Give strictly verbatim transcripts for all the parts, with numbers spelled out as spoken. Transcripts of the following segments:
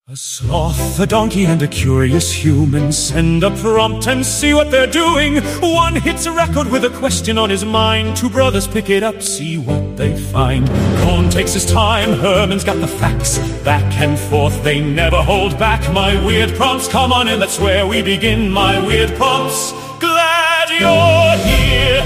A sloth, a donkey, and a curious human send a prompt and see what they're doing. One hits a record with a question on his mind. Two brothers pick it up, see what they find. Cohn takes his time, Herman's got the facts. Back and forth, they never hold back. My weird prompts, come on in, that's where we begin. My weird prompts, glad you're here.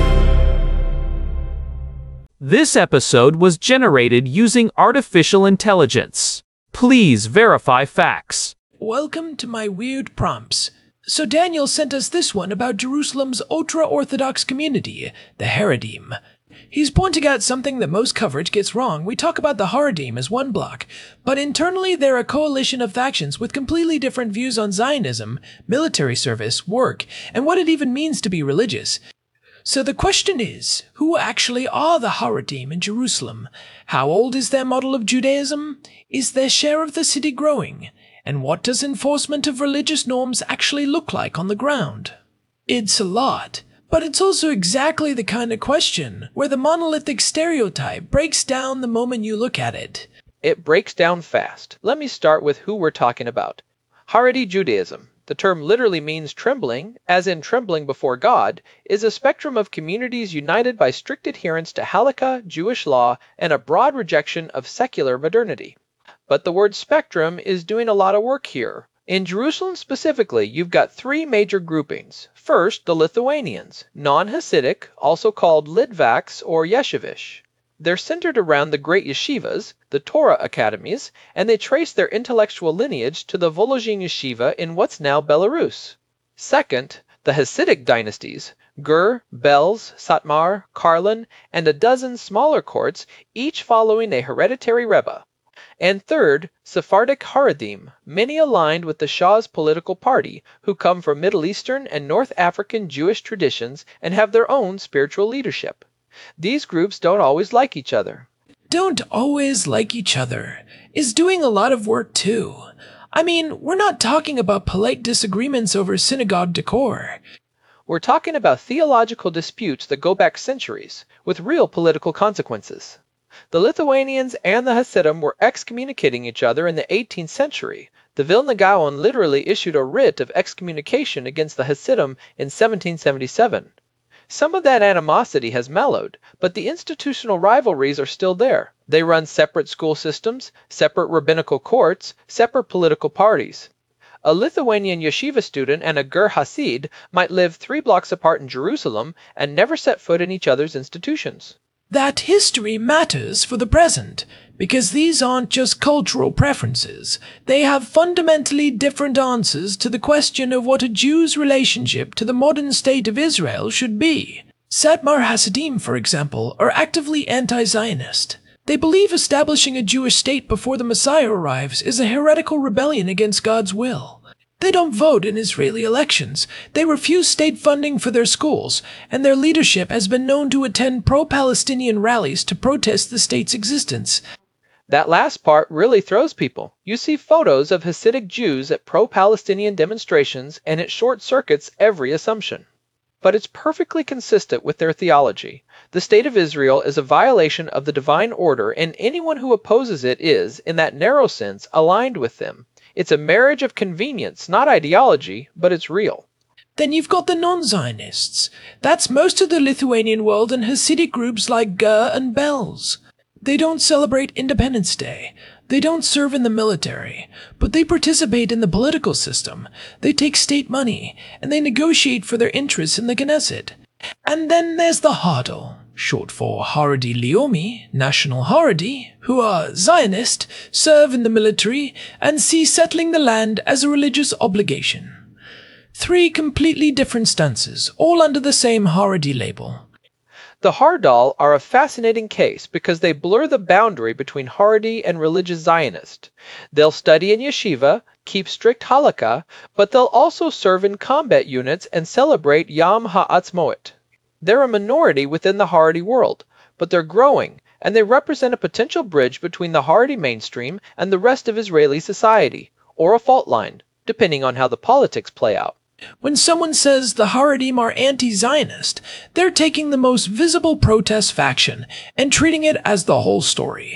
This episode was generated using artificial intelligence. Please verify facts. Welcome to my weird prompts. So Daniel sent us this one about Jerusalem's ultra-Orthodox community, the Haredim. He's pointing out something that most coverage gets wrong. We talk about the Haredim as one block, but internally they're a coalition of factions with completely different views on Zionism, military service, work, and what it even means to be religious. So the question is, who actually are the Haredim in Jerusalem? How old is their model of Judaism? Is their share of the city growing? And what does enforcement of religious norms actually look like on the ground? It's a lot, but it's also exactly the kind of question where the monolithic stereotype breaks down the moment you look at it. It breaks down fast. Let me start with who we're talking about. Haredi Judaism. The term literally means trembling, as in trembling before God, is a spectrum of communities united by strict adherence to Halakha, Jewish law, and a broad rejection of secular modernity. But the word spectrum is doing a lot of work here. In Jerusalem specifically, you've got three major groupings. First, the Lithuanians, non-Hasidic, also called Litvaks or Yeshivish. They're centered around the great yeshivas, the Torah academies, and they trace their intellectual lineage to the Volozhin yeshiva in what's now Belarus. Second, the Hasidic dynasties, Gur, Belz, Satmar, Karlan, and a dozen smaller courts, each following a hereditary rebbe. And third, Sephardic Haredim, many aligned with the Shah's political party, who come from Middle Eastern and North African Jewish traditions and have their own spiritual leadership. These groups don't always like each other. Don't always like each other is doing a lot of work too. I mean, we're not talking about polite disagreements over synagogue decor. We're talking about theological disputes that go back centuries, with real political consequences. The Lithuanians and the Hasidim were excommunicating each other in the eighteenth century. The Vilna Gaon literally issued a writ of excommunication against the Hasidim in seventeen seventy-seven. Some of that animosity has mellowed, but the institutional rivalries are still there. They run separate school systems, separate rabbinical courts, separate political parties. A Lithuanian yeshiva student and a Gur Hasid might live three blocks apart in Jerusalem and never set foot in each other's institutions. That history matters for the present, because these aren't just cultural preferences. They have fundamentally different answers to the question of what a Jew's relationship to the modern state of Israel should be. Satmar Hasidim, for example, are actively anti-Zionist. They believe establishing a Jewish state before the Messiah arrives is a heretical rebellion against God's will. They don't vote in Israeli elections. They refuse state funding for their schools, and their leadership has been known to attend pro-Palestinian rallies to protest the state's existence. That last part really throws people. You see photos of Hasidic Jews at pro-Palestinian demonstrations, and it short-circuits every assumption. But it's perfectly consistent with their theology. The state of Israel is a violation of the divine order, and anyone who opposes it is, in that narrow sense, aligned with them. It's a marriage of convenience, not ideology, but it's real. Then you've got the non-Zionists. That's most of the Lithuanian world and Hasidic groups like Gur and Belz. They don't celebrate Independence Day. They don't serve in the military, but they participate in the political system. They take state money, and they negotiate for their interests in the Knesset. And then there's the Hadal, short for Haredi Leomi, National Haredi, who are Zionist, serve in the military, and see settling the land as a religious obligation. Three completely different stances, all under the same Haredi label. The Hardal are a fascinating case because they blur the boundary between Haredi and religious Zionist. They'll study in yeshiva, keep strict halakha, but they'll also serve in combat units and celebrate Yom HaAtzmaut. They're a minority within the Haredi world, but they're growing, and they represent a potential bridge between the Haredi mainstream and the rest of Israeli society, or a fault line, depending on how the politics play out. When someone says the Haredim are anti-Zionist, they're taking the most visible protest faction and treating it as the whole story.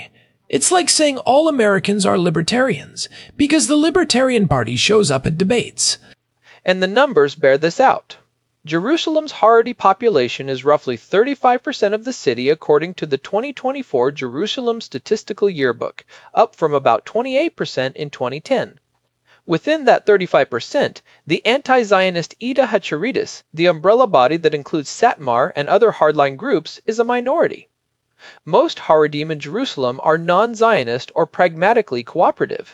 It's like saying all Americans are libertarians, because the Libertarian Party shows up at debates. And the numbers bear this out. Jerusalem's Haredi population is roughly thirty-five percent of the city according to the twenty twenty-four Jerusalem Statistical Yearbook, up from about twenty-eight percent in twenty ten. Within that thirty-five percent, the anti-Zionist Ida HaChareidis, the umbrella body that includes Satmar and other hardline groups, is a minority. Most Haredim in Jerusalem are non-Zionist or pragmatically cooperative.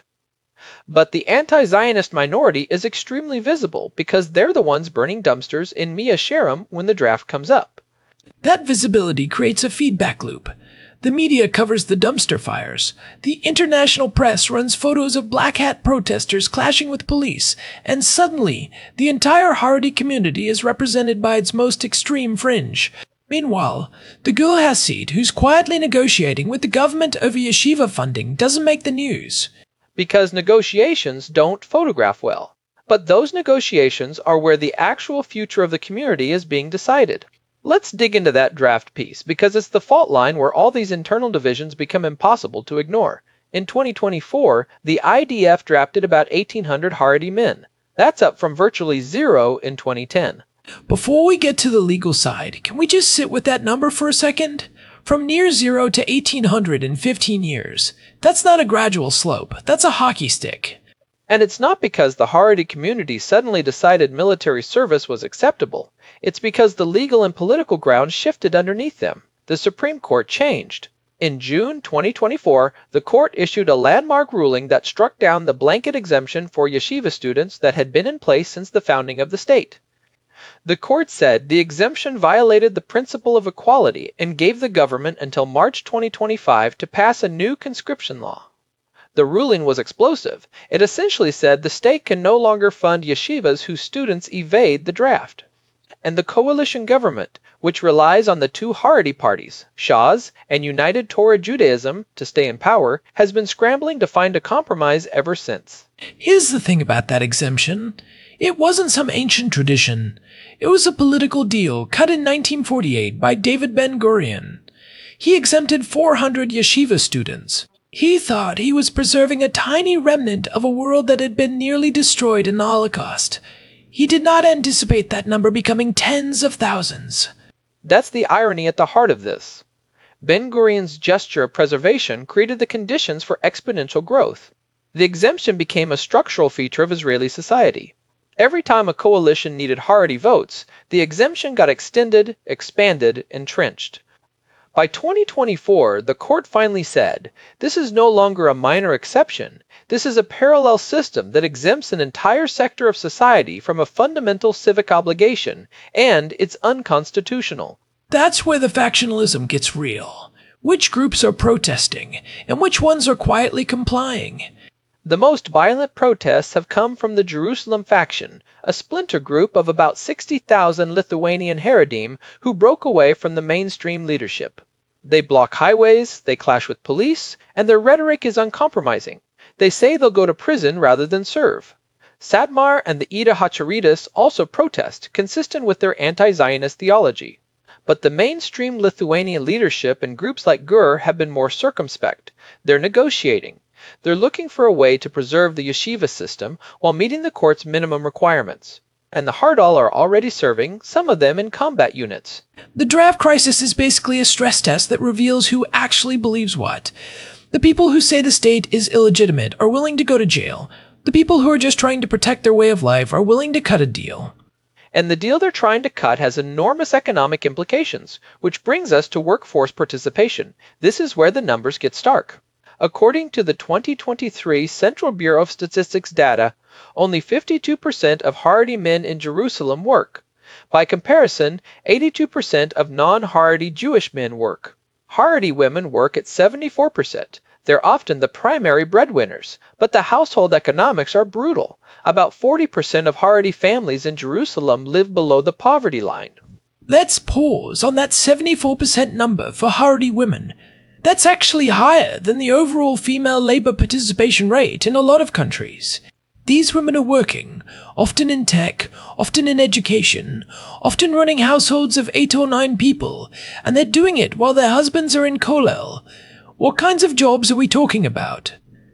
But the anti-Zionist minority is extremely visible because they're the ones burning dumpsters in Mea Shearim when the draft comes up. That visibility creates a feedback loop. The media covers the dumpster fires. The international press runs photos of black hat protesters clashing with police, and suddenly, the entire Haredi community is represented by its most extreme fringe. Meanwhile, the Gul Hasid, who's quietly negotiating with the government over yeshiva funding, doesn't make the news. Because negotiations don't photograph well. But those negotiations are where the actual future of the community is being decided. Let's dig into that draft piece, because it's the fault line where all these internal divisions become impossible to ignore. In twenty twenty-four, the I D F drafted about eighteen hundred Haredi men. That's up from virtually zero in twenty ten. Before we get to the legal side, can we just sit with that number for a second? From near zero to eighteen hundred in fifteen years. That's not a gradual slope, that's a hockey stick. And it's not because the Haredi community suddenly decided military service was acceptable. It's because the legal and political ground shifted underneath them. The Supreme Court changed. In June twenty twenty-four, the court issued a landmark ruling that struck down the blanket exemption for yeshiva students that had been in place since the founding of the state. The court said the exemption violated the principle of equality and gave the government until March twenty twenty-five to pass a new conscription law. The ruling was explosive. It essentially said the state can no longer fund yeshivas whose students evade the draft. And the coalition government, which relies on the two Haredi parties, Shas and United Torah Judaism, to stay in power, has been scrambling to find a compromise ever since. Here's the thing about that exemption. It wasn't some ancient tradition. It was a political deal cut in nineteen forty-eight by David Ben-Gurion. He exempted four hundred yeshiva students. He thought he was preserving a tiny remnant of a world that had been nearly destroyed in the Holocaust. He did not anticipate that number becoming tens of thousands. That's the irony at the heart of this. Ben-Gurion's gesture of preservation created the conditions for exponential growth. The exemption became a structural feature of Israeli society. Every time a coalition needed Haredi votes, the exemption got extended, expanded, entrenched. By twenty twenty-four, the court finally said, this is no longer a minor exception. This is a parallel system that exempts an entire sector of society from a fundamental civic obligation, and it's unconstitutional. That's where the factionalism gets real. Which groups are protesting, and which ones are quietly complying? The most violent protests have come from the Jerusalem faction, a splinter group of about sixty thousand Lithuanian Haredim who broke away from the mainstream leadership. They block highways, they clash with police, and their rhetoric is uncompromising. They say they'll go to prison rather than serve. Satmar and the Ida HaChareidis also protest, consistent with their anti-Zionist theology. But the mainstream Lithuanian leadership and groups like Gur have been more circumspect. They're negotiating. They're looking for a way to preserve the yeshiva system while meeting the court's minimum requirements. And the Hardal are already serving, some of them in combat units. The draft crisis is basically a stress test that reveals who actually believes what. The people who say the state is illegitimate are willing to go to jail. The people who are just trying to protect their way of life are willing to cut a deal. And the deal they're trying to cut has enormous economic implications, which brings us to workforce participation. This is where the numbers get stark. According to the twenty twenty-three Central Bureau of Statistics data, only fifty-two percent of Haredi men in Jerusalem work. By comparison, eighty-two percent of non-Haredi Jewish men work. Haredi women work at seventy-four percent. They're often the primary breadwinners, but the household economics are brutal. About forty percent of Haredi families in Jerusalem live below the poverty line. Let's pause on that seventy-four percent number for Haredi women. That's actually higher than the overall female labor participation rate in a lot of countries. These women are working, often in tech, often in education, often running households of eight or nine people, and they're doing it while their husbands are in kollel. What kinds of jobs are we talking about?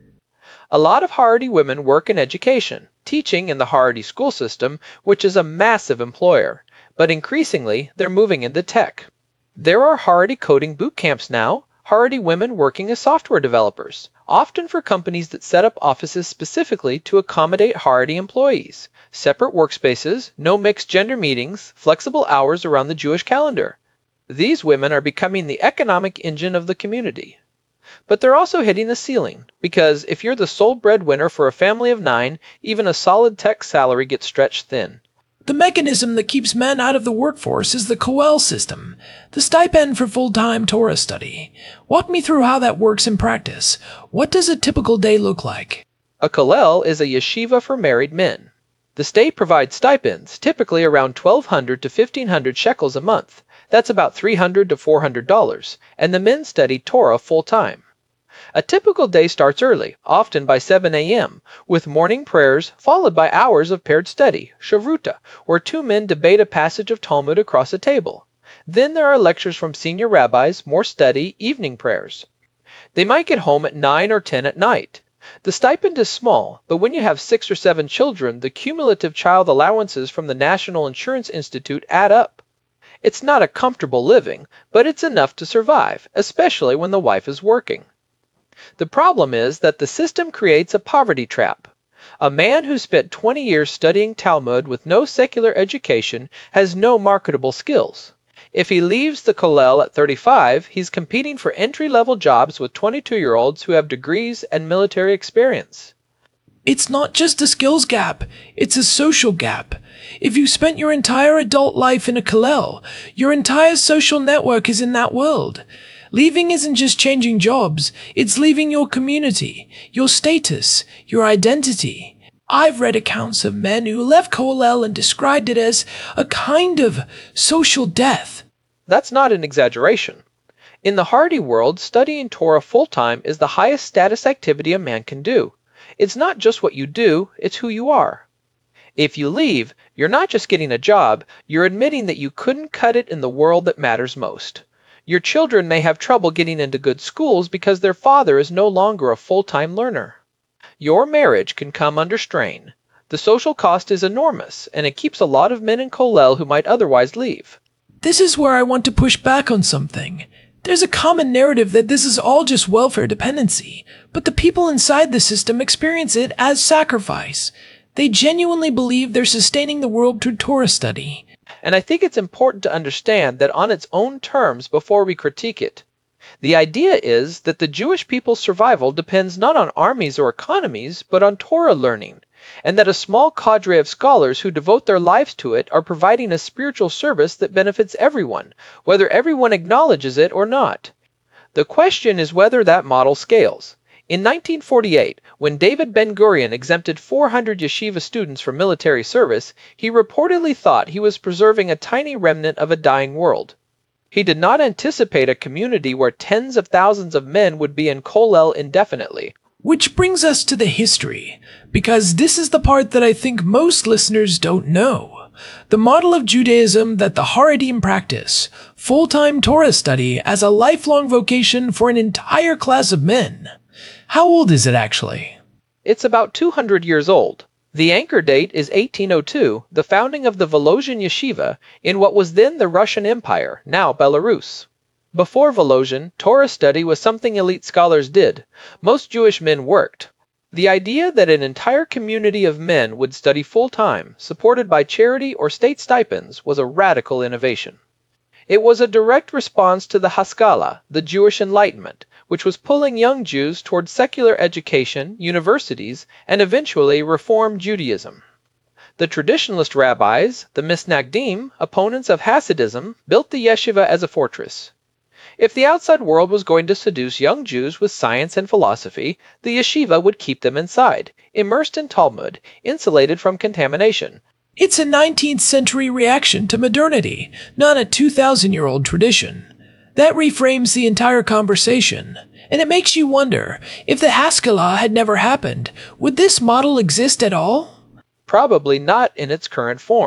A lot of Haredi women work in education, teaching in the Haredi school system, which is a massive employer, but increasingly they're moving into tech. There are Haredi coding boot camps now, Haredi women working as software developers, often for companies that set up offices specifically to accommodate Haredi employees, separate workspaces, no mixed gender meetings, flexible hours around the Jewish calendar. These women are becoming the economic engine of the community. But they're also hitting a ceiling, because if you're the sole breadwinner for a family of nine, even a solid tech salary gets stretched thin. The mechanism that keeps men out of the workforce is the Koel system, the stipend for full-time Torah study. Walk me through how that works in practice. What does a typical day look like? A kollel is a yeshiva for married men. The state provides stipends, typically around twelve hundred to fifteen hundred shekels a month. That's about three hundred to four hundred dollars, and the men study Torah full-time. A typical day starts early, often by seven a m, with morning prayers followed by hours of paired study, shavruta, where two men debate a passage of Talmud across a table. Then there are lectures from senior rabbis, more study, evening prayers. They might get home at nine or ten at night. The stipend is small, but when you have six or seven children, the cumulative child allowances from the National Insurance Institute add up. It's not a comfortable living, but it's enough to survive, especially when the wife is working. The problem is that the system creates a poverty trap. A man who spent twenty years studying Talmud with no secular education has no marketable skills. If he leaves the kollel at thirty-five, he's competing for entry-level jobs with twenty-two-year-olds who have degrees and military experience. It's not just a skills gap, it's a social gap. If you spent your entire adult life in a kollel, your entire social network is in that world. Leaving isn't just changing jobs, it's leaving your community, your status, your identity. I've read accounts of men who left kollel and described it as a kind of social death. That's not an exaggeration. In the Haredi world, studying Torah full-time is the highest status activity a man can do. It's not just what you do, it's who you are. If you leave, you're not just getting a job, you're admitting that you couldn't cut it in the world that matters most. Your children may have trouble getting into good schools because their father is no longer a full-time learner. Your marriage can come under strain. The social cost is enormous, and it keeps a lot of men in kollel who might otherwise leave. This is where I want to push back on something. There's a common narrative that this is all just welfare dependency, but the people inside the system experience it as sacrifice. They genuinely believe they're sustaining the world through Torah study. And I think it's important to understand that on its own terms before we critique it. The idea is that the Jewish people's survival depends not on armies or economies, but on Torah learning, and that a small cadre of scholars who devote their lives to it are providing a spiritual service that benefits everyone, whether everyone acknowledges it or not. The question is whether that model scales. In nineteen forty-eight, when David Ben-Gurion exempted four hundred yeshiva students from military service, he reportedly thought he was preserving a tiny remnant of a dying world. He did not anticipate a community where tens of thousands of men would be in kollel indefinitely. Which brings us to the history, because this is the part that I think most listeners don't know. The model of Judaism that the Haredim practice, full-time Torah study as a lifelong vocation for an entire class of men. How old is it actually? It's about two hundred years old. The anchor date is eighteen oh two, the founding of the Volozhin Yeshiva in what was then the Russian Empire, now Belarus. Before Volozhin, Torah study was something elite scholars did. Most Jewish men worked. The idea that an entire community of men would study full-time, supported by charity or state stipends, was a radical innovation. It was a direct response to the Haskalah, the Jewish Enlightenment, which was pulling young Jews towards secular education, universities, and eventually Reform Judaism. The traditionalist rabbis, the Misnagdim, opponents of Hasidism, built the yeshiva as a fortress. If the outside world was going to seduce young Jews with science and philosophy, the yeshiva would keep them inside, immersed in Talmud, insulated from contamination. It's a nineteenth century reaction to modernity, not a two thousand year old tradition. That reframes the entire conversation, and it makes you wonder, if the Haskalah had never happened, would this model exist at all? Probably not in its current form.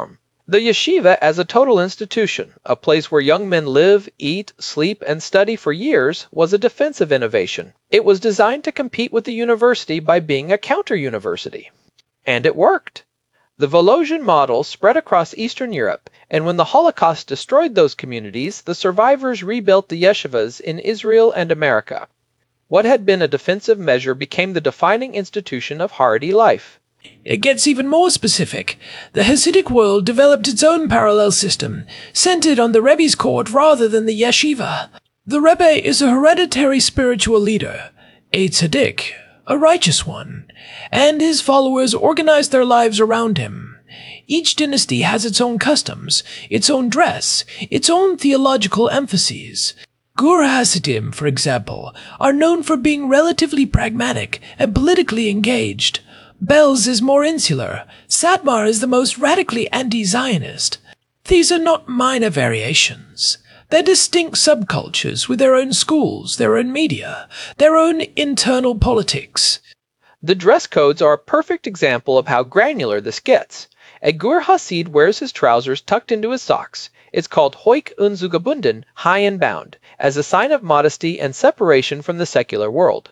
The yeshiva as a total institution, a place where young men live, eat, sleep, and study for years, was a defensive innovation. It was designed to compete with the university by being a counter-university. And it worked. The Volosian model spread across Eastern Europe, and when the Holocaust destroyed those communities, the survivors rebuilt the yeshivas in Israel and America. What had been a defensive measure became the defining institution of Haredi life. It gets even more specific. The Hasidic world developed its own parallel system, centered on the Rebbe's court rather than the yeshiva. The Rebbe is a hereditary spiritual leader, a tzaddik, a righteous one, and his followers organize their lives around him. Each dynasty has its own customs, its own dress, its own theological emphases. Gur Hasidim, for example, are known for being relatively pragmatic and politically engaged. Belz is more insular. Satmar is the most radically anti-Zionist. These are not minor variations. They're distinct subcultures with their own schools, their own media, their own internal politics. The dress codes are a perfect example of how granular this gets. A Gur Hasid wears his trousers tucked into his socks. It's called hoik unzugebunden, high and bound, as a sign of modesty and separation from the secular world.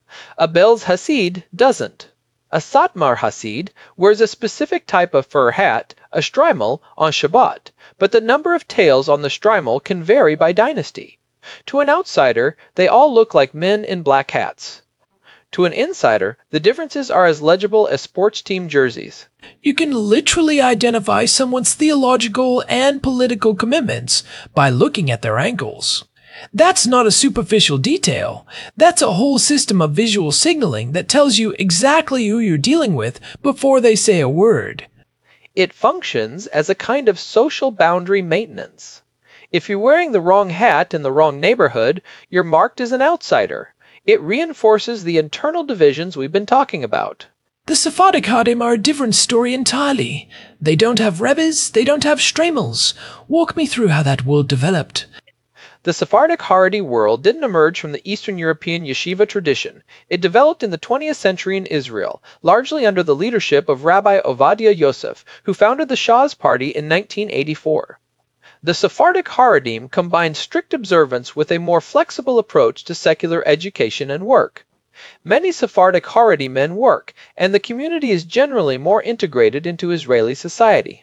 A Belz Hasid doesn't. A Satmar Hasid wears a specific type of fur hat, a shtreimel, on Shabbat, but the number of tails on the shtreimel can vary by dynasty. To an outsider, they all look like men in black hats. To an insider, the differences are as legible as sports team jerseys. You can literally identify someone's theological and political commitments by looking at their ankles. That's not a superficial detail. That's a whole system of visual signaling that tells you exactly who you're dealing with before they say a word. It functions as a kind of social boundary maintenance. If you're wearing the wrong hat in the wrong neighborhood, you're marked as an outsider. It reinforces the internal divisions we've been talking about. The Sephardic Hadim are a different story entirely. They don't have Rebbes, they don't have Shtreimels. Walk me through how that world developed. The Sephardic Haredi world didn't emerge from the Eastern European yeshiva tradition. It developed in the twentieth century in Israel, largely under the leadership of Rabbi Ovadia Yosef, who founded the Shas Party in nineteen eighty-four. The Sephardic Haredim combined strict observance with a more flexible approach to secular education and work. Many Sephardic Haredi men work, and the community is generally more integrated into Israeli society.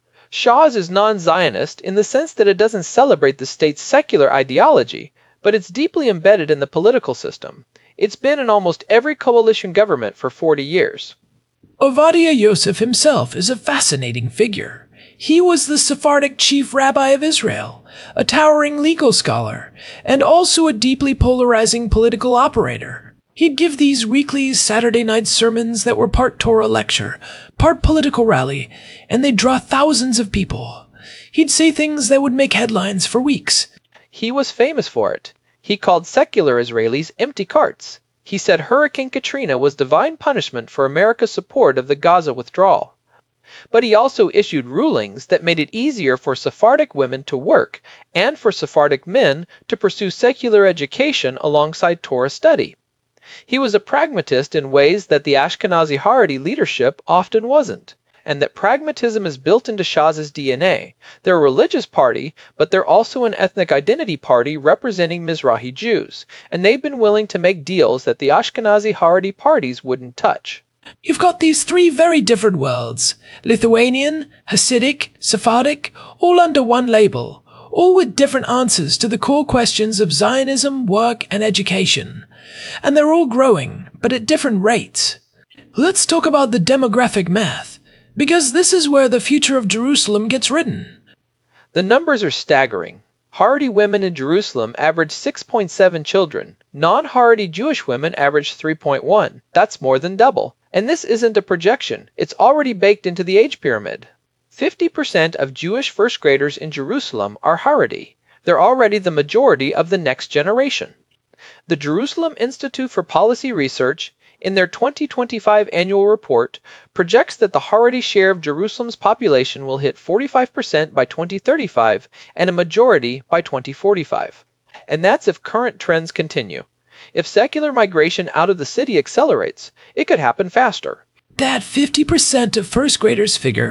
Shas is non-Zionist in the sense that it doesn't celebrate the state's secular ideology, but it's deeply embedded in the political system. It's been in almost every coalition government for forty years. Ovadia Yosef himself is a fascinating figure. He was the Sephardic chief rabbi of Israel, a towering legal scholar, and also a deeply polarizing political operator. He'd give these weekly Saturday night sermons that were part Torah lecture, part political rally, and they'd draw thousands of people. He'd say things that would make headlines for weeks. He was famous for it. He called secular Israelis empty carts. He said Hurricane Katrina was divine punishment for America's support of the Gaza withdrawal. But he also issued rulings that made it easier for Sephardic women to work and for Sephardic men to pursue secular education alongside Torah study. He was a pragmatist in ways that the Ashkenazi Haredi leadership often wasn't, and that pragmatism is built into Shas's D N A. They're a religious party, but they're also an ethnic identity party representing Mizrahi Jews, and they've been willing to make deals that the Ashkenazi Haredi parties wouldn't touch. You've got these three very different worlds, Lithuanian, Hasidic, Sephardic, all under one label, all with different answers to the core questions of Zionism, work, and education. And they're all growing, but at different rates. Let's talk about the demographic math, because this is where the future of Jerusalem gets written. The numbers are staggering. Haredi women in Jerusalem average six point seven children. Non-Haredi Jewish women average three point one. That's more than double. And this isn't a projection. It's already baked into the age pyramid. fifty percent of Jewish first graders in Jerusalem are Haredi. They're already the majority of the next generation. The Jerusalem Institute for Policy Research, in their twenty twenty-five annual report, projects that the Haredi share of Jerusalem's population will hit forty-five percent by twenty thirty-five and a majority by twenty forty-five. And that's if current trends continue. If secular migration out of the city accelerates, it could happen faster. That fifty percent of first graders figure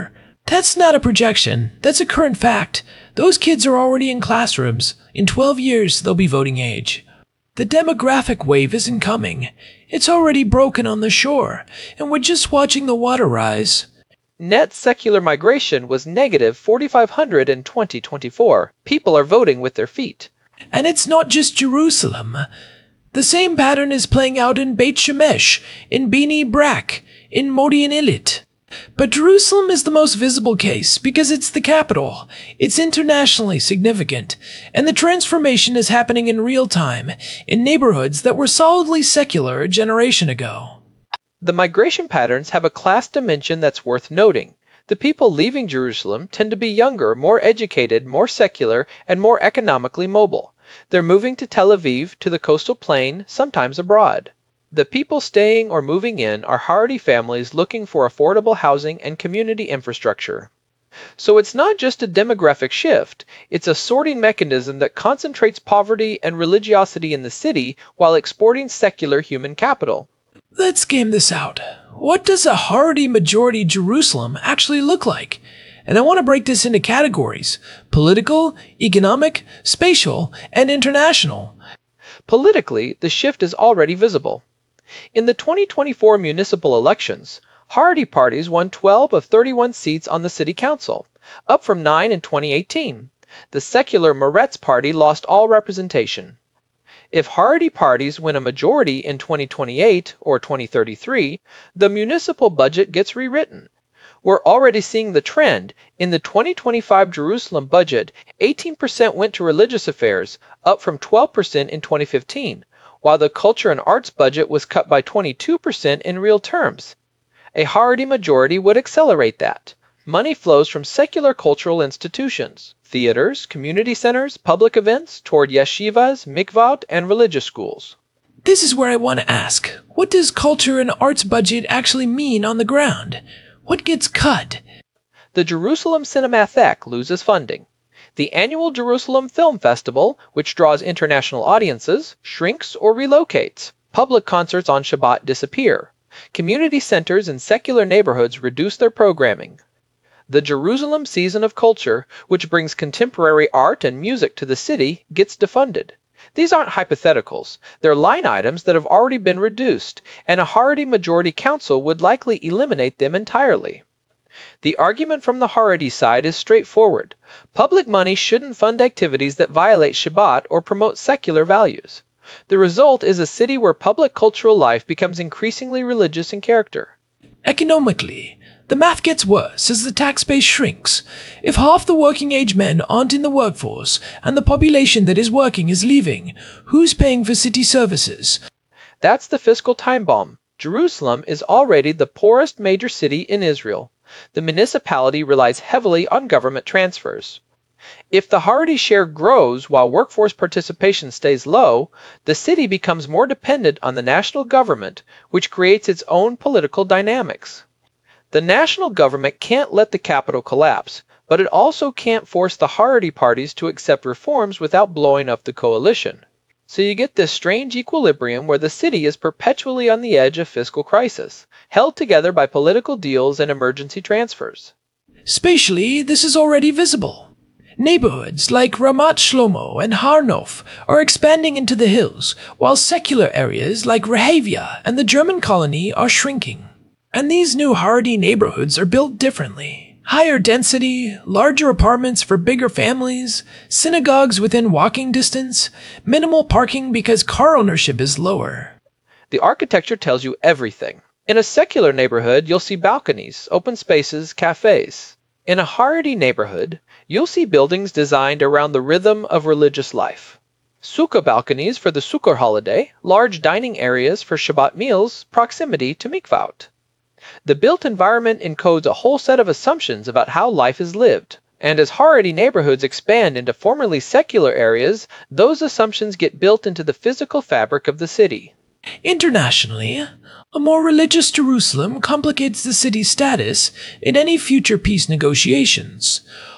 That's not a projection. That's a current fact. Those kids are already in classrooms. In twelve years, they'll be voting age. The demographic wave isn't coming. It's already broken on the shore, and we're just watching the water rise. Net secular migration was negative forty-five hundred in twenty twenty-four. People are voting with their feet. And it's not just Jerusalem. The same pattern is playing out in Beit Shemesh, in Bnei Brak, in Modi'in Illit. But Jerusalem is the most visible case because it's the capital. It's internationally significant, and the transformation is happening in real time in neighborhoods that were solidly secular a generation ago. The migration patterns have a class dimension that's worth noting. The people leaving Jerusalem tend to be younger, more educated, more secular, and more economically mobile. They're moving to Tel Aviv, to the coastal plain, sometimes abroad. The people staying or moving in are Haredi families looking for affordable housing and community infrastructure. So it's not just a demographic shift, it's a sorting mechanism that concentrates poverty and religiosity in the city while exporting secular human capital. Let's game this out. What does a Haredi majority Jerusalem actually look like? And I want to break this into categories: political, economic, spatial, and international. Politically, the shift is already visible. In the twenty twenty-four municipal elections, Haredi parties won twelve of thirty-one seats on the city council, up from nine in twenty eighteen. The secular Meretz party lost all representation. If Haredi parties win a majority in twenty twenty-eight or twenty thirty-three, the municipal budget gets rewritten. We're already seeing the trend. In the twenty twenty-five Jerusalem budget, eighteen percent went to religious affairs, up from twelve percent in twenty fifteen, while the culture and arts budget was cut by twenty-two percent in real terms. A Haredi majority would accelerate that. Money flows from secular cultural institutions, theaters, community centers, public events, toward yeshivas, mikvot, and religious schools. This is where I want to ask, what does culture and arts budget actually mean on the ground? What gets cut? The Jerusalem Cinematheque loses funding. The annual Jerusalem Film Festival, which draws international audiences, shrinks or relocates. Public concerts on Shabbat disappear. Community centers in secular neighborhoods reduce their programming. The Jerusalem Season of Culture, which brings contemporary art and music to the city, gets defunded. These aren't hypotheticals. They're line items that have already been reduced, and a Haredi majority council would likely eliminate them entirely. The argument from the Haredi side is straightforward. Public money shouldn't fund activities that violate Shabbat or promote secular values. The result is a city where public cultural life becomes increasingly religious in character. Economically, the math gets worse as the tax base shrinks. If half the working-age men aren't in the workforce and the population that is working is leaving, who's paying for city services? That's the fiscal time bomb. Jerusalem is already the poorest major city in Israel. The municipality relies heavily on government transfers. If the Haredi share grows while workforce participation stays low, the city becomes more dependent on the national government, which creates its own political dynamics. The national government can't let the capital collapse, but it also can't force the Haredi parties to accept reforms without blowing up the coalition. So you get this strange equilibrium where the city is perpetually on the edge of fiscal crisis, held together by political deals and emergency transfers. Spatially, this is already visible. Neighborhoods like Ramat Shlomo and Har Nof are expanding into the hills, while secular areas like Rehavia and the German colony are shrinking. And these new Haredi neighborhoods are built differently. Higher density, larger apartments for bigger families, synagogues within walking distance, minimal parking because car ownership is lower. The architecture tells you everything. In a secular neighborhood, you'll see balconies, open spaces, cafes. In a Haredi neighborhood, you'll see buildings designed around the rhythm of religious life. Sukkah balconies for the Sukkot holiday, large dining areas for Shabbat meals, proximity to mikvot. The built environment encodes a whole set of assumptions about how life is lived, and as Haredi neighborhoods expand into formerly secular areas, those assumptions get built into the physical fabric of the city. Internationally, a more religious Jerusalem complicates the city's status in any future peace negotiations.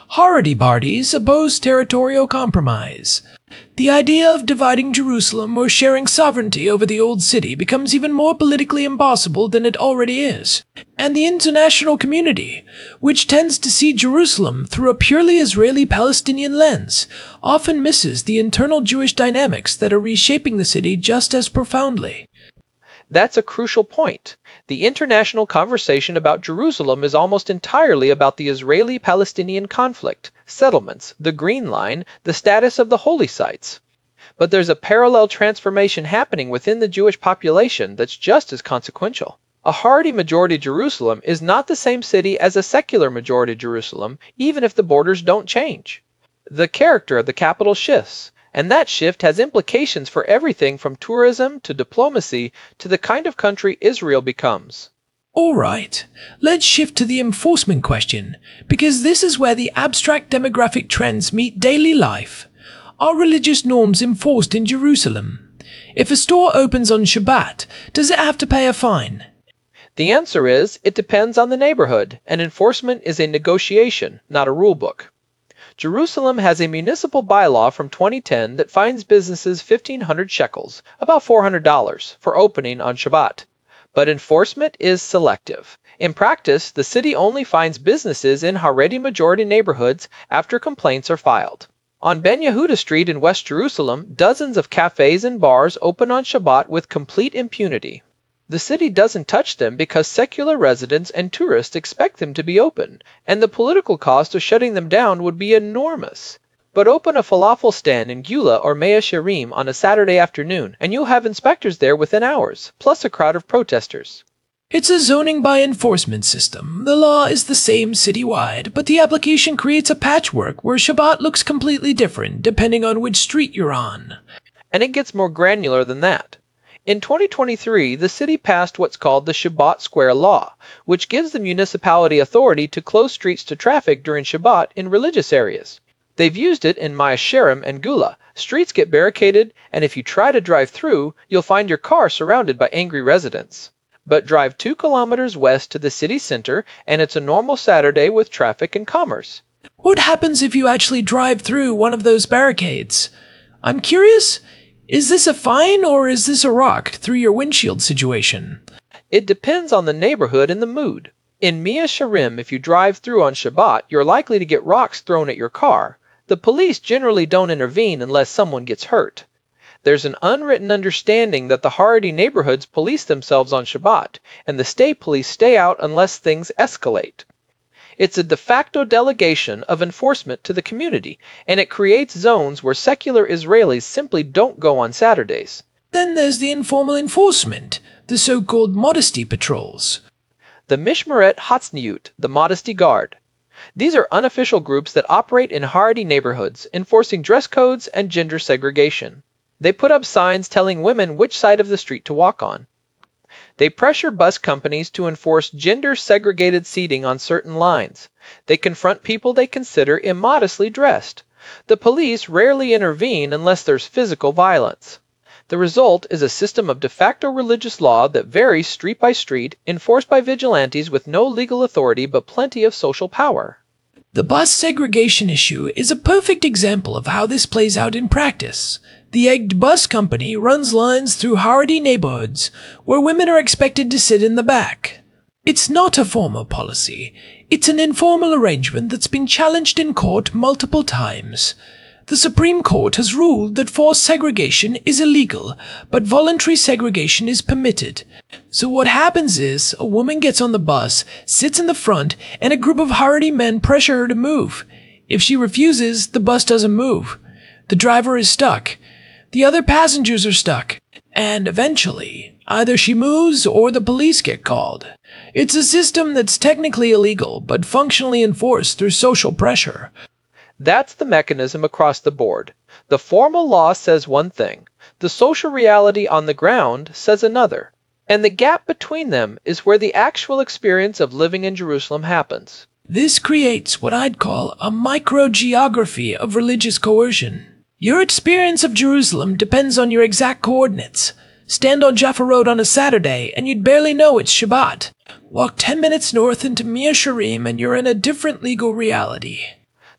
Haredi parties oppose territorial compromise. The idea of dividing Jerusalem or sharing sovereignty over the Old City becomes even more politically impossible than it already is. And the international community, which tends to see Jerusalem through a purely Israeli-Palestinian lens, often misses the internal Jewish dynamics that are reshaping the city just as profoundly. That's a crucial point. The international conversation about Jerusalem is almost entirely about the Israeli-Palestinian conflict, settlements, the Green Line, the status of the holy sites. But there's a parallel transformation happening within the Jewish population that's just as consequential. A Haredi majority Jerusalem is not the same city as a secular majority Jerusalem, even if the borders don't change. The character of the capital shifts, and that shift has implications for everything from tourism to diplomacy to the kind of country Israel becomes. All right, let's shift to the enforcement question, because this is where the abstract demographic trends meet daily life. Are religious norms enforced in Jerusalem? If a store opens on Shabbat, does it have to pay a fine? The answer is, it depends on the neighborhood, and enforcement is a negotiation, not a rule book. Jerusalem has a municipal bylaw from twenty ten that fines businesses fifteen hundred shekels, about four hundred dollars, for opening on Shabbat. But enforcement is selective. In practice, the city only fines businesses in Haredi majority neighborhoods after complaints are filed. On Ben Yehuda Street in West Jerusalem, dozens of cafes and bars open on Shabbat with complete impunity. The city doesn't touch them because secular residents and tourists expect them to be open, and the political cost of shutting them down would be enormous. But open a falafel stand in Gula or Mea Shearim on a Saturday afternoon, and you'll have inspectors there within hours, plus a crowd of protesters. It's a zoning by enforcement system. The law is the same citywide, but the application creates a patchwork where Shabbat looks completely different depending on which street you're on. And it gets more granular than that. In twenty twenty-three, the city passed what's called the Shabbat Square Law, which gives the municipality authority to close streets to traffic during Shabbat in religious areas. They've used it in Mea Shearim and Gula. Streets get barricaded, and if you try to drive through, you'll find your car surrounded by angry residents. But drive two kilometers west to the city center, and it's a normal Saturday with traffic and commerce. What happens if you actually drive through one of those barricades? I'm curious, is this a fine or is this a rock through your windshield situation? It depends on the neighborhood and the mood. In Mea Shearim, if you drive through on Shabbat, you're likely to get rocks thrown at your car. The police generally don't intervene unless someone gets hurt. There's an unwritten understanding that the Haredi neighborhoods police themselves on Shabbat, and the state police stay out unless things escalate. It's a de facto delegation of enforcement to the community, and it creates zones where secular Israelis simply don't go on Saturdays. Then there's the informal enforcement, the so-called modesty patrols. The Mishmeret Hatzniut, the Modesty Guard. These are unofficial groups that operate in Haredi neighborhoods, enforcing dress codes and gender segregation. They put up signs telling women which side of the street to walk on. They pressure bus companies to enforce gender-segregated seating on certain lines. They confront people they consider immodestly dressed. The police rarely intervene unless there's physical violence. The result is a system of de facto religious law that varies street by street, enforced by vigilantes with no legal authority but plenty of social power. The bus segregation issue is a perfect example of how this plays out in practice. The Egged Bus Company runs lines through Haredi neighborhoods where women are expected to sit in the back. It's not a formal policy. It's an informal arrangement that's been challenged in court multiple times. The Supreme Court has ruled that forced segregation is illegal, but voluntary segregation is permitted. So what happens is, a woman gets on the bus, sits in the front, and a group of Haredi men pressure her to move. If she refuses, the bus doesn't move. The driver is stuck. The other passengers are stuck. And eventually, either she moves or the police get called. It's a system that's technically illegal, but functionally enforced through social pressure. That's the mechanism across the board. The formal law says one thing. The social reality on the ground says another. And the gap between them is where the actual experience of living in Jerusalem happens. This creates what I'd call a microgeography of religious coercion. Your experience of Jerusalem depends on your exact coordinates. Stand on Jaffa Road on a Saturday and you'd barely know it's Shabbat. Walk ten minutes north into Mea Shearim and you're in a different legal reality.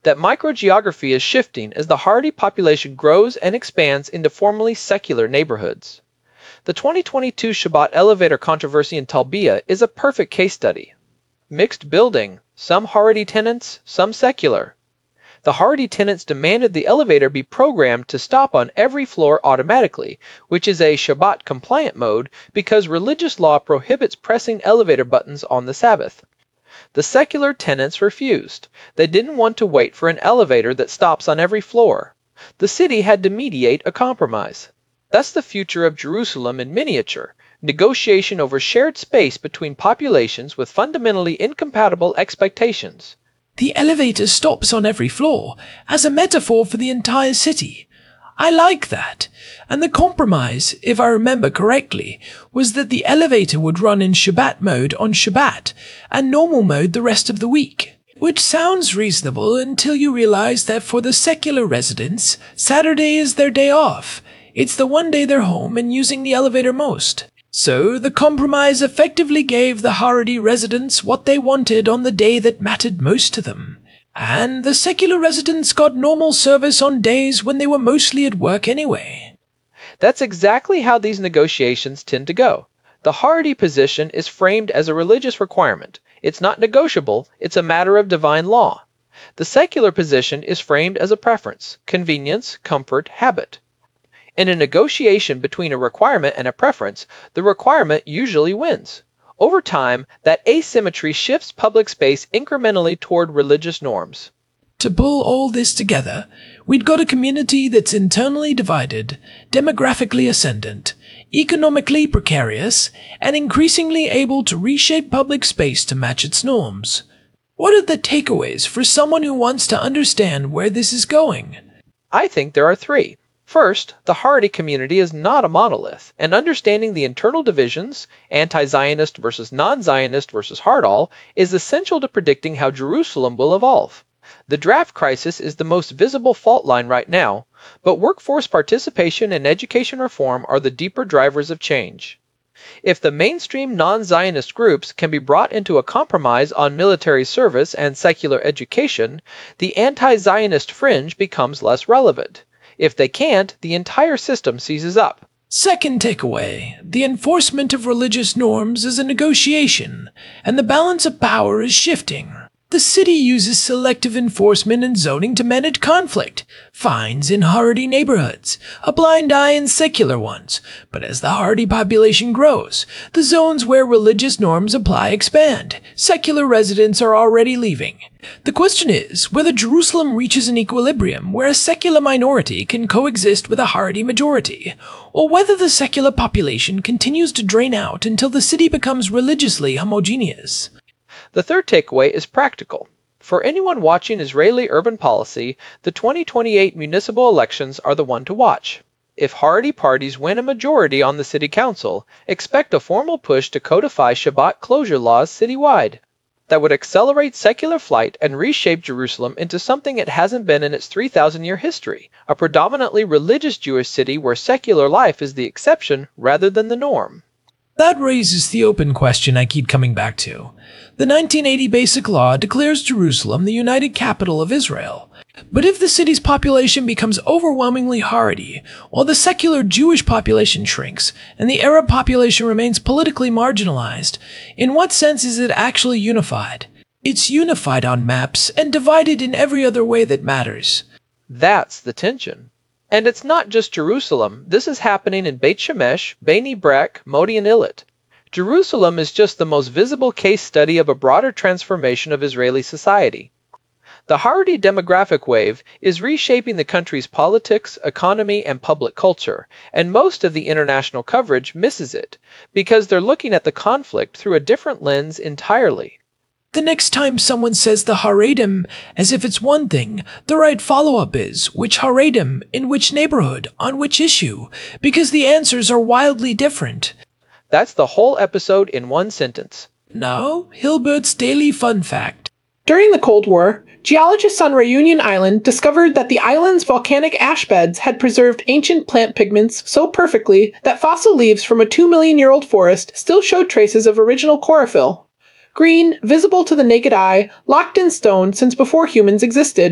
that microgeography is shifting as the Haredi population grows and expands into formerly secular neighborhoods. The twenty twenty-two Shabbat elevator controversy in Talbia is a perfect case study. Mixed building, some Haredi tenants, some secular. The Haredi tenants demanded the elevator be programmed to stop on every floor automatically, which is a Shabbat compliant mode because religious law prohibits pressing elevator buttons on the Sabbath. The secular tenants refused. They didn't want to wait for an elevator that stops on every floor. The city had to mediate a compromise. That's the future of Jerusalem in miniature, negotiation over shared space between populations with fundamentally incompatible expectations. The elevator stops on every floor as a metaphor for the entire city. I like that. And the compromise, if I remember correctly, was that the elevator would run in Shabbat mode on Shabbat and normal mode the rest of the week. Which sounds reasonable until you realize that for the secular residents, Saturday is their day off. It's the one day they're home and using the elevator most. So the compromise effectively gave the Haredi residents what they wanted on the day that mattered most to them. And the secular residents got normal service on days when they were mostly at work anyway. That's exactly how these negotiations tend to go. The Haredi position is framed as a religious requirement. It's not negotiable, it's a matter of divine law. The secular position is framed as a preference, convenience, comfort, habit. In a negotiation between a requirement and a preference, the requirement usually wins. Over time, that asymmetry shifts public space incrementally toward religious norms. To pull all this together, we'd got a community that's internally divided, demographically ascendant, economically precarious, and increasingly able to reshape public space to match its norms. What are the takeaways for someone who wants to understand where this is going? I think there are three. First, the Haredi community is not a monolith, and understanding the internal divisions, anti-Zionist versus non-Zionist versus Hardall, is essential to predicting how Jerusalem will evolve. The draft crisis is the most visible fault line right now, but workforce participation and education reform are the deeper drivers of change. If the mainstream non-Zionist groups can be brought into a compromise on military service and secular education, the anti-Zionist fringe becomes less relevant. If they can't, the entire system seizes up. Second takeaway, the enforcement of religious norms is a negotiation, and the balance of power is shifting. The city uses selective enforcement and zoning to manage conflict, fines in Haredi neighborhoods, a blind eye in secular ones. But as the Haredi population grows, the zones where religious norms apply expand. Secular residents are already leaving. The question is whether Jerusalem reaches an equilibrium where a secular minority can coexist with a Haredi majority, or whether the secular population continues to drain out until the city becomes religiously homogeneous. The third takeaway is practical. For anyone watching Israeli urban policy, the twenty twenty-eight municipal elections are the one to watch. If Haredi parties win a majority on the city council, expect a formal push to codify Shabbat closure laws citywide. That would accelerate secular flight and reshape Jerusalem into something it hasn't been in its three thousand year history, a predominantly religious Jewish city where secular life is the exception rather than the norm. That raises the open question I keep coming back to. The nineteen eighty Basic Law declares Jerusalem the united capital of Israel. But if the city's population becomes overwhelmingly Haredi, while the secular Jewish population shrinks, and the Arab population remains politically marginalized, in what sense is it actually unified? It's unified on maps and divided in every other way that matters. That's the tension. And it's not just Jerusalem. This is happening in Beit Shemesh, Bnei Brak, Modi and Eilat. Jerusalem is just the most visible case study of a broader transformation of Israeli society. The Haredi demographic wave is reshaping the country's politics, economy, and public culture, and most of the international coverage misses it, because they're looking at the conflict through a different lens entirely. The next time someone says the Haredim as if it's one thing, the right follow-up is, which Haredim, in which neighborhood, on which issue, because the answers are wildly different. That's the whole episode in one sentence. Now, Hilbert's Daily Fun Fact. During the Cold War, geologists on Reunion Island discovered that the island's volcanic ash beds had preserved ancient plant pigments so perfectly that fossil leaves from a two million year old forest still showed traces of original chlorophyll. Green, visible to the naked eye, locked in stone since before humans existed.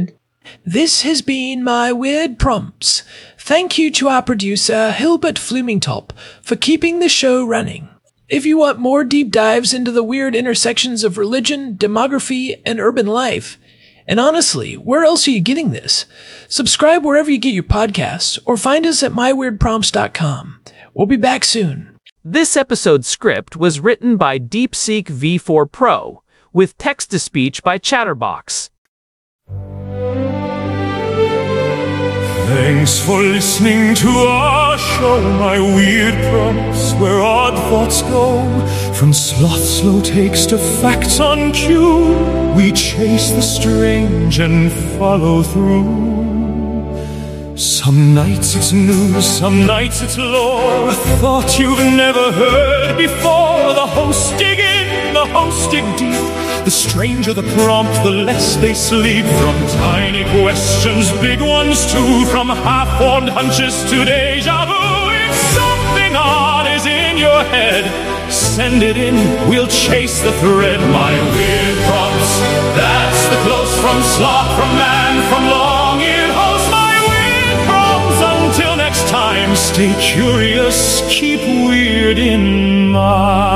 This has been my Weird Prompts. Thank you to our producer, Hilbert Flumingtop, for keeping the show running. If you want more deep dives into the weird intersections of religion, demography, and urban life, and honestly, where else are you getting this? Subscribe wherever you get your podcasts, or find us at my weird prompts dot com. We'll be back soon. This episode's script was written by DeepSeek V four Pro, with text-to-speech by Chatterbox. Thanks for listening to our show, My Weird Prompts, where odd thoughts go. From sloth slow takes to facts on cue, we chase the strange and follow through. Some nights it's news, some nights it's lore, a thought you've never heard before. The hosts dig in, the hosts dig deep. The stranger the prompt, the less they sleep. From tiny questions, big ones too. From half-formed hunches to deja vu. If something odd is in your head, send it in, we'll chase the thread. My Weird Prompts, that's the close from sloth, from man, from long-eared host. My Weird Prompts, until next time, stay curious, keep weird in mind.